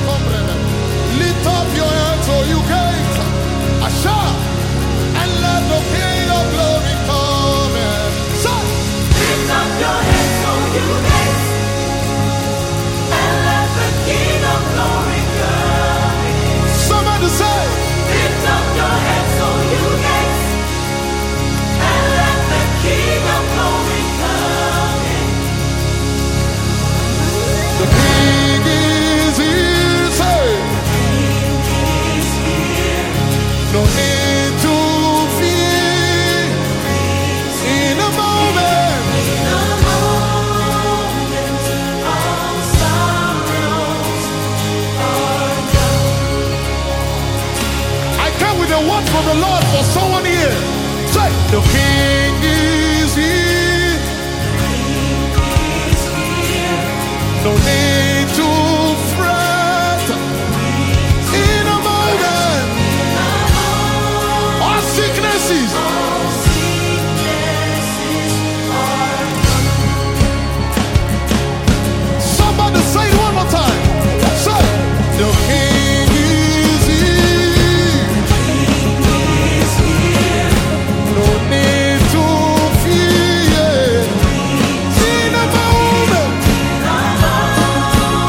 Lift up your hands, oh you gates, Asha, and let the King of Glory come in. Lift up your heads, O you gates, and let the King of Glory come in. Somebody say, Lift up your heads, O you gates, and let the King of Glory come in. the King is here, say, no need to fear, in a moment, All sorrows are gone. I come with a word from the Lord for someone here. Say, the King is here, no need to fret, in a moment, all sicknesses, All sicknesses are somebody say it one more time. Say, the King is here, no need to fear, in a moment,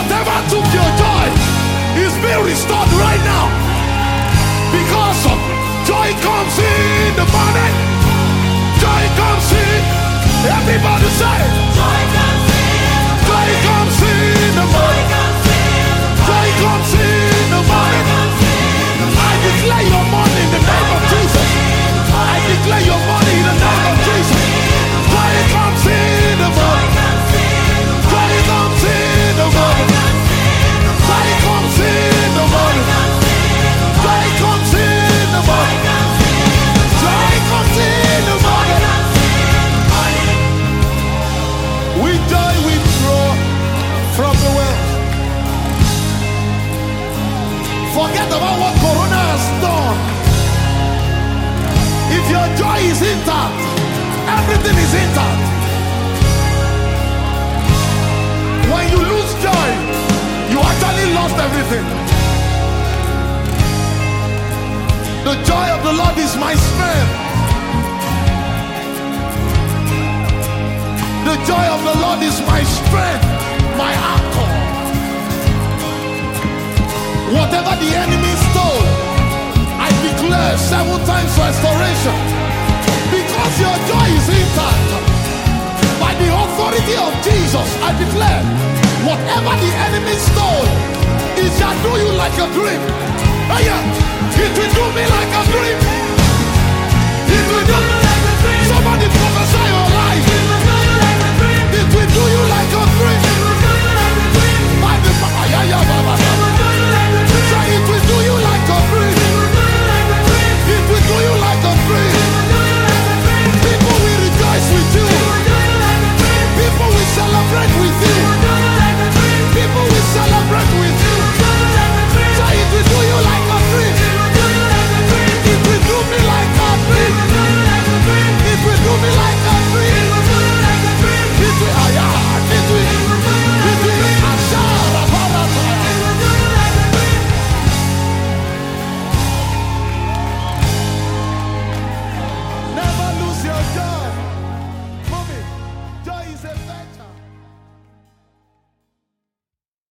Whatever took your joy is being restored right now. Because of joy comes in the morning. Joy comes in. Everybody say, Joy comes in. joy comes in the morning. Joy comes in the morning. I declare your money in the name of Jesus. I declare your money in the name of Jesus. Joy comes in the morning. Joy comes in the morning. Joy comes in the morning. Joy comes in the morning. Joy comes in the morning. With joy we draw from the well. Forget about what Corona has done. If your joy is intact, everything is intact. When you lose joy, you actually lost everything. The joy of the Lord is my strength. The joy of the Lord is my strength, my anchor. Whatever the enemy stole, I declare 7 times restoration. Because your joy is intact. By the authority of Jesus, I declare, whatever the enemy stole, it shall do you like a dream. Oh yeah, it will do me like a dream. It will do me like a dream. Somebody